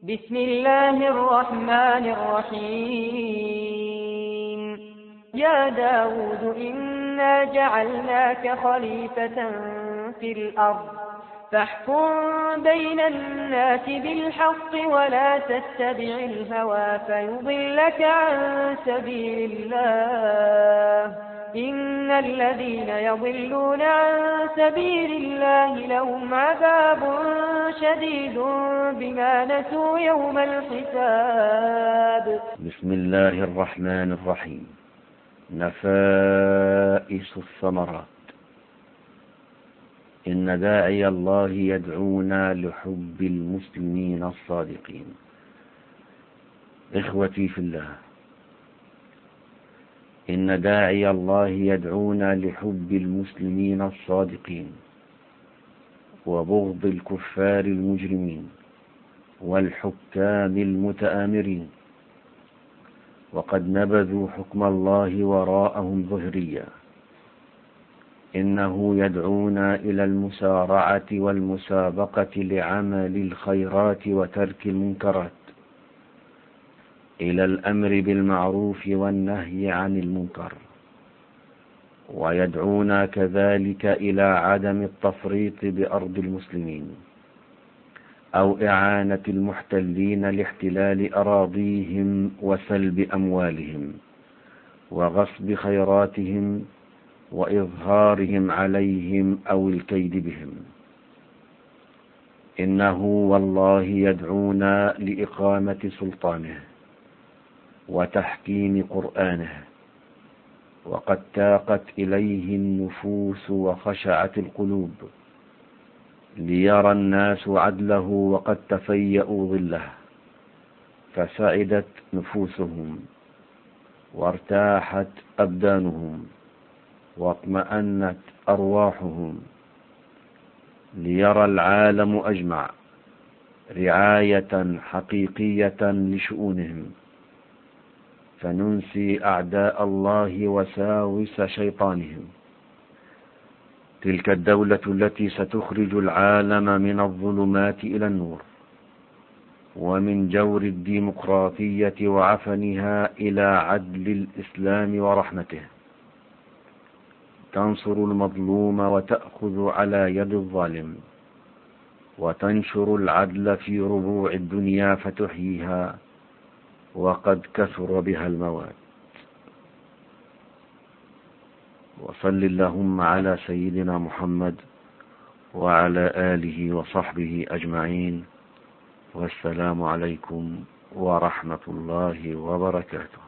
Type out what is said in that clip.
بسم الله الرحمن الرحيم. يا داود إنا جعلناك خليفة في الأرض فاحكم بين الناس بالحق ولا تتبع الهوى فيضلك عن سبيل الله. إن الذين يضلون عن سبيل الله لهم عذاب شديد بما نسوا يوم الحساب. بسم الله الرحمن الرحيم. نفائس الثمرات. إن داعي الله يدعونا لحب المسلمين الصادقين. إخوتي في الله، إن داعي الله يدعونا لحب المسلمين الصادقين وبغض الكفار المجرمين والحكام المتآمرين، وقد نبذوا حكم الله وراءهم ظهريا. إنه يدعونا إلى المسارعة والمسابقة لعمل الخيرات وترك المنكرات، إلى الأمر بالمعروف والنهي عن المنكر، ويدعونا كذلك إلى عدم التفريط بأرض المسلمين أو إعانة المحتلين لاحتلال أراضيهم وسلب أموالهم وغصب خيراتهم وإظهارهم عليهم أو الكيد بهم. إنه والله يدعونا لإقامة سلطانه وتحكيم قرآنه، وقد تاقت إليه النفوس وخشعت القلوب ليرى الناس عدله، وقد تفيأوا ظله فسعدت نفوسهم وارتاحت أبدانهم واطمأنت أرواحهم، ليرى العالم أجمع رعاية حقيقية لشؤونهم، فننسي أعداء الله وساوس شيطانهم. تلك الدولة التي ستخرج العالم من الظلمات إلى النور، ومن جور الديمقراطية وعفنها إلى عدل الإسلام ورحمته، تنصر المظلوم وتأخذ على يد الظالم، وتنشر العدل في ربوع الدنيا فتحييها، وقد كثر بها المواد. وصل اللهم على سيدنا محمد وعلى آله وصحبه أجمعين، والسلام عليكم ورحمة الله وبركاته.